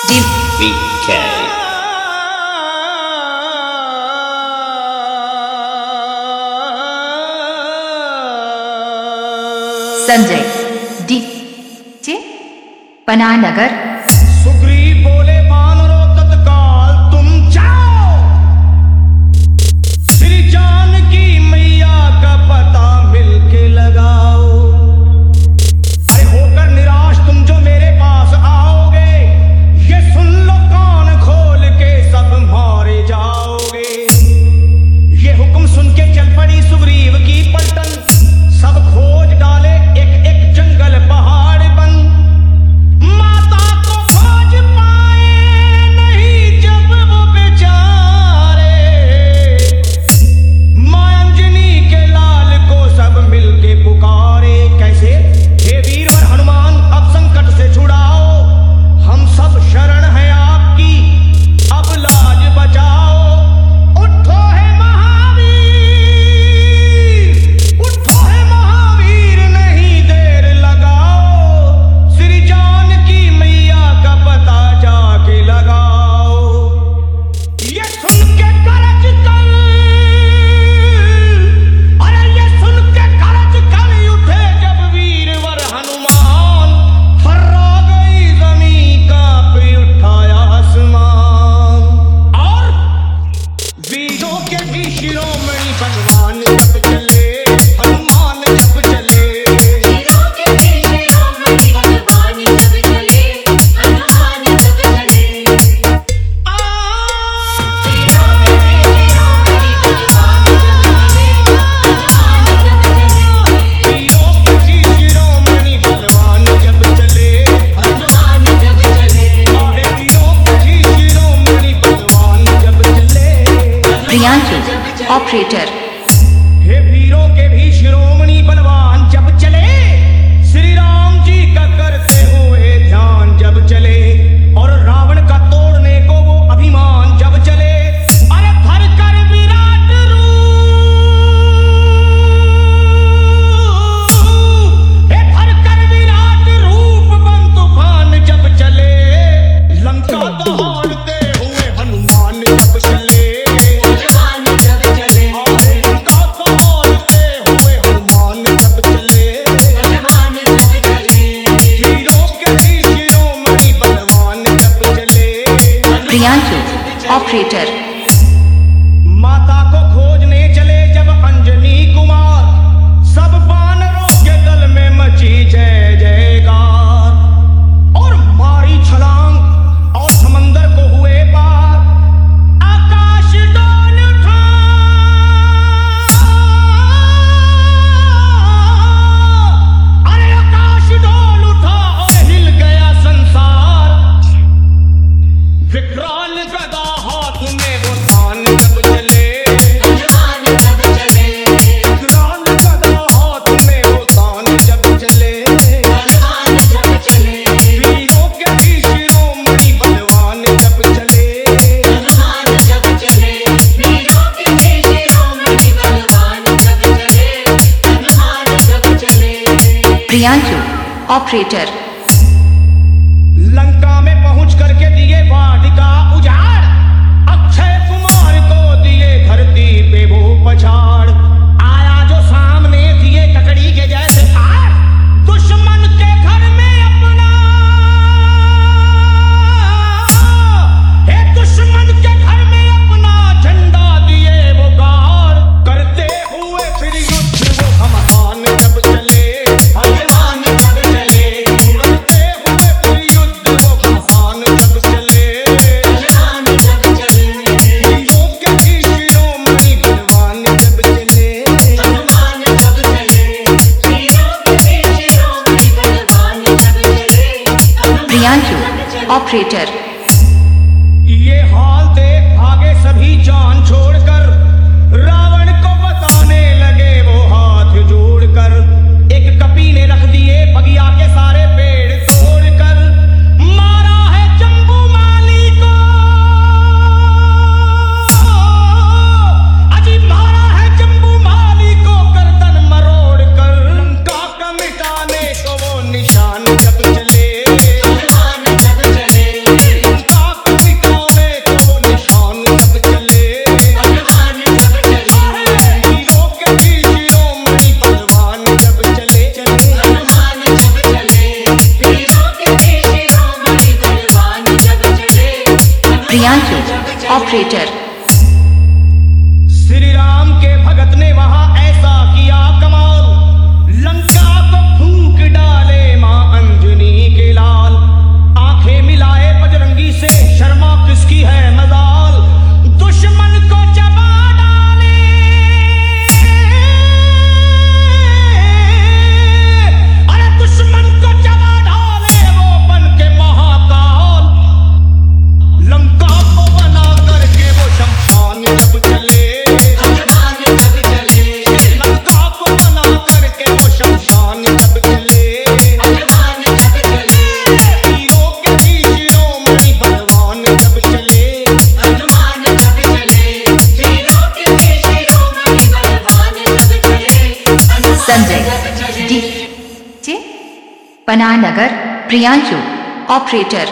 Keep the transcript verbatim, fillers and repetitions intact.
D V K Sanjay D J Pananagar. Sugriva बोले वानरों तत्काल तुम जाओ, श्री जानकी मैया का पता मिलके लगाओ। अरे होकर निराश तुम जो मेरे पास आओगे, ये सुन लो कान खोल के सब मारे जाओगे। ये हुक्म सुन के चल पड़ी सुग्रीव की पलटन, सब खोज डाले एक एक जंगल पहाड़ बन। माता को खोज पाए नहीं जब वो बेचारे, मां अंजनी के लाल को सब मिलके पुकारे। कैसे? हे वीरवर हनुमान अब संकट से छुड़ाओ, हम सब शरण हैं आपकी, अब लाज बचाओ। उठो है महावीर, उठो है महावीर, नहीं देर लगाओ, श्री जानकी मैया का पता जाके लगाओ। ये सुन के गरज कर, अरे ये सुन के गरज कर उठे जब वीरवर हनुमान, फर्रा गई जमीन कांप उठाया आसमान। और वीरों के भी शिरोमणि भगवान जब चले, हनुमान जब चले। वीरों के भी शिरोमणि भगवान जब चले, हनुमान जब चले। आ वीरों के भी शिरोमणि भगवान जब चले, हनुमान जब चले। वीरों के भी शिरोमणि भगवान जब चले, हनुमान जब चले। अरे वीरों के भी शिरोमणि भगवान जब चले। प्रियांशु ऑपरेटर। हे वीरों के भी शिरोमणि बलवान जब चले, श्री राम जी का करते हुए ध्यान जब चले, और रावण का तोड़ने को वो अभिमान जब चले। अरे धर कर विराट रूप, हे धर कर विराट रूप बन तूफान जब चले, लंका दहाड़ते हुए हनुमान जब चले। हनुमान जब चले, लंका दहाड़ते हुए हनुमान जब चले। हनुमान जब चले। वीरों के भी शिरोमणि बलवान जब चले। प्रियांशु ऑपरेटर। माता को खोजने चले जब अंजनी कुमार, सब वानरों के दल में मची जय जयकार, और मारी छलांग और समंदर को हुए पार। आकाश डोल उठा, अरे आकाश डोल उठा और हिल गया संसार। विकराल गदा हाथ में वो तान जब चले, हनुमान जब चले। विकराल गदा हाथ में वो तान जब चले। हनुमान जब चले। वीरों के भी शिरोमणि बलवान जब चले। हनुमान जब चले। वीरों के भी शिरोमणि बलवान जब चले, हनुमान जब चले। प्रियांशु ऑपरेटर। लंका में पहुंच करके दिए वाटिका उजाड़, अक्षय कुमार को दिए धरती पे वो पछाड़। आया जो सामने दिए ककड़ी के जैसे फाड़, दुश्मन के घर में अपना, हे दुश्मन के घर में अपना झंडा दिए वो गाड़। करते हुए फिर युद्ध वो घमासान जब चले, हनुमान जब चले। करते हुए फिर युद्ध वो घमासान जब चले। हनुमान जब चले। वीरों के भी शिरोमणि बलवान जब चले। हनुमान जब चले। वीरों के भी शिरोमणि बलवान जब चले, हनुमान प्रियांशु जब चले। ऑपरेटर। ये हाल देख भागे सभी जान छोड़कर, रावण को बताने लगे वो हाथ जोड़कर। एक कपी ने रख दिए बगिया के सारे पेड़ तोड़कर, मारा है जम्बूमाली को, अजी मारा है जम्बूमाली को गर्दन मरोड़ कर। लंका का मिटाने को वो निशान जब चले, हनुमान जब चले। प्रियांशु ऑपरेटर श्री राम के भगत ने वहां ऐसा किया कमाल, लंका को फूंक डाले मां अंजनी के लाल। आंखें मिलाए बजरंगी से, शर्मा किसकी है मजाल, दुश्मन को चबा डाले। अरे दुश्मन को चबा डाले वो बन के महाकाल। लंका को बना करके वो शमशान जब चले, हनुमान जब चले लंका को बना करके वो शमशान जब चले। हनुमान जब चले हीरों के बीच शिरोमणि भगवान जब चले। हनुमान जब चले हीरों के बीच शिरोमणि भगवान जब चले। हनुमान संजय जब चले D J Pananagar Priyanshu operator